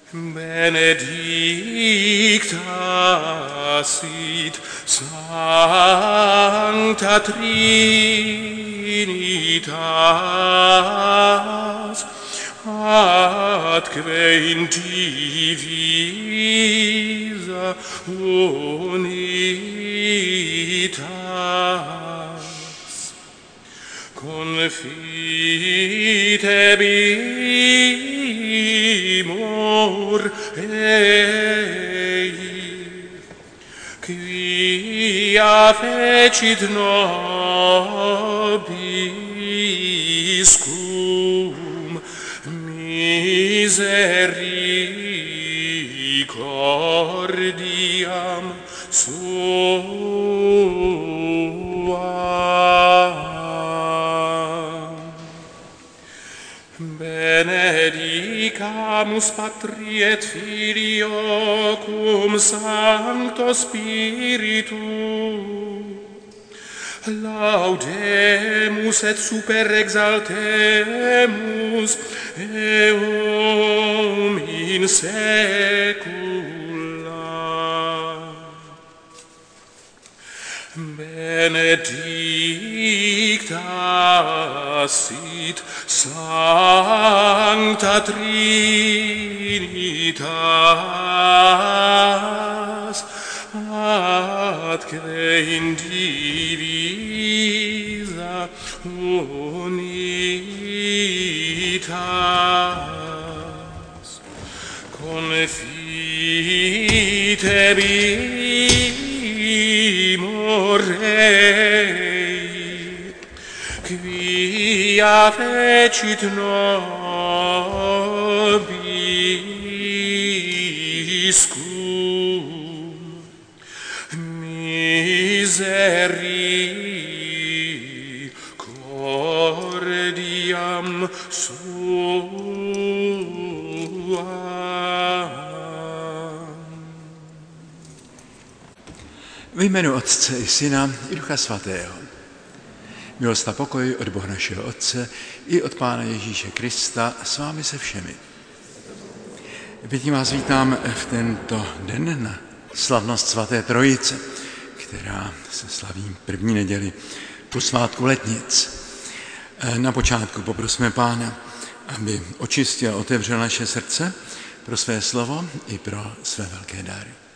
Benedicta sit Sancta Trinitas, atque in divisa unitas confitebimur ei, quia fecit nobiscum misericordiam suam. Benedicamus Patri et Filio cum Sancto Spiritu, laudemus et super exaltemus eum in saecula. Benedicta sit Sancta Trinitas, atque in divisa unitas confitebimur ei, quia fecit nobiscum misericordiam suam. Ve jménu Otce i Syna i Ducha Svatého. Milost a pokoj od Boha našeho Otce i od Pána Ježíše Krista s vámi se všemi. Pěkně vás vítám v tento den na slavnost svaté Trojice, která se slaví první neděli po svátku Letnic. Na počátku poprosme Pána, aby očistil a otevřel naše srdce pro své slovo i pro své velké dary.